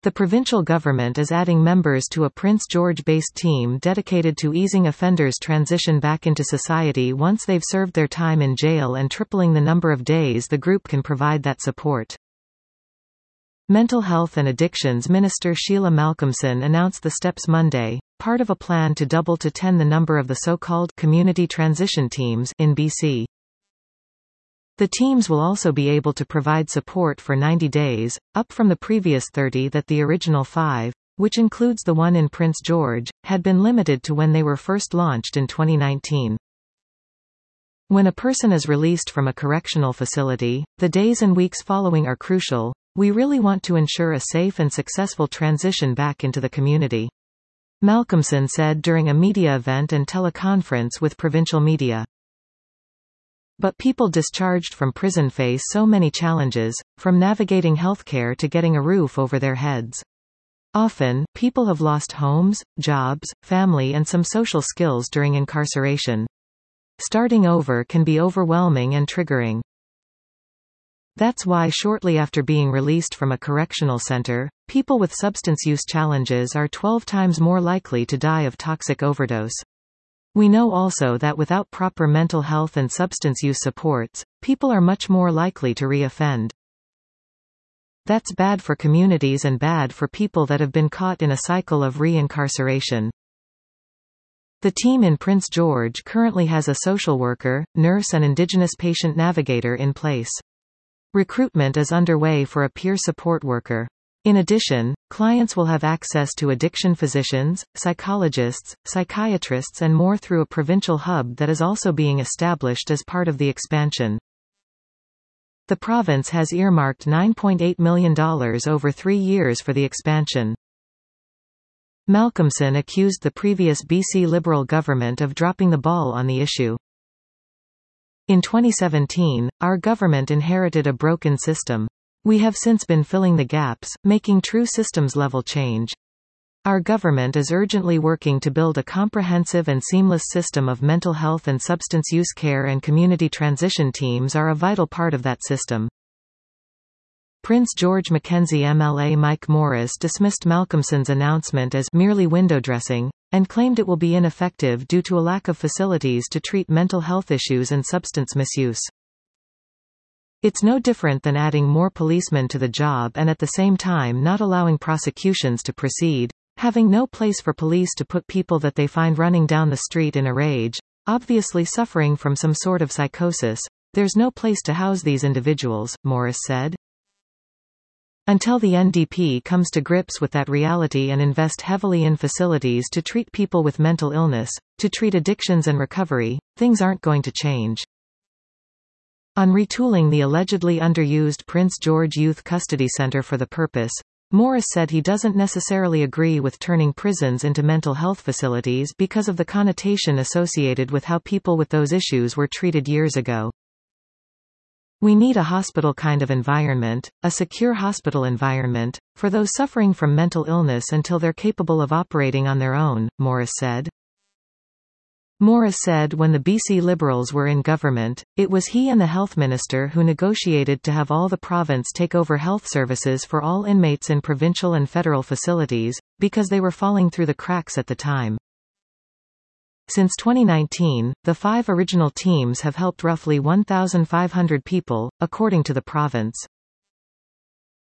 The provincial government is adding members to a Prince George-based team dedicated to easing offenders' transition back into society once they've served their time in jail and tripling the number of days the group can provide that support. Mental Health and Addictions Minister Sheila Malcolmson announced the steps Monday, part of a plan to double to 10 the number of the so-called community transition teams in BC. The teams will also be able to provide support for 90 days, up from the previous 30 that the original 5, which includes the one in Prince George, had been limited to when they were first launched in 2019. When a person is released from a correctional facility, the days and weeks following are crucial. We really want to ensure a safe and successful transition back into the community, Malcolmson said during a media event and teleconference with provincial media. But people discharged from prison face so many challenges, from navigating healthcare to getting a roof over their heads. Often, people have lost homes, jobs, family and some social skills during incarceration. Starting over can be overwhelming and triggering. That's why shortly after being released from a correctional center, people with substance use challenges are 12 times more likely to die of toxic overdose. We know also that without proper mental health and substance use supports, people are much more likely to re-offend. That's bad for communities and bad for people that have been caught in a cycle of re-incarceration. The team in Prince George currently has a social worker, nurse and Indigenous patient navigator in place. Recruitment is underway for a peer support worker. In addition, clients will have access to addiction physicians, psychologists, psychiatrists and more through a provincial hub that is also being established as part of the expansion. The province has earmarked $9.8 million over 3 years for the expansion. Malcolmson accused the previous BC Liberal government of dropping the ball on the issue. In 2017, our government inherited a broken system. We have since been filling the gaps, making true systems-level change. Our government is urgently working to build a comprehensive and seamless system of mental health and substance use care, and community transition teams are a vital part of that system. Prince George Mackenzie MLA Mike Morris dismissed Malcolmson's announcement as merely window dressing, and claimed it will be ineffective due to a lack of facilities to treat mental health issues and substance misuse. It's no different than adding more policemen to the job and at the same time not allowing prosecutions to proceed, having no place for police to put people that they find running down the street in a rage, obviously suffering from some sort of psychosis. There's no place to house these individuals, Morris said. Until the NDP comes to grips with that reality and invest heavily in facilities to treat people with mental illness, to treat addictions and recovery, things aren't going to change. On retooling the allegedly underused Prince George Youth Custody Center for the purpose, Morris said he doesn't necessarily agree with turning prisons into mental health facilities because of the connotation associated with how people with those issues were treated years ago. We need a hospital kind of environment, a secure hospital environment, for those suffering from mental illness until they're capable of operating on their own, Morris said. Morris said when the BC Liberals were in government, it was he and the health minister who negotiated to have all the province take over health services for all inmates in provincial and federal facilities, because they were falling through the cracks at the time. Since 2019, the 5 original teams have helped roughly 1,500 people, according to the province.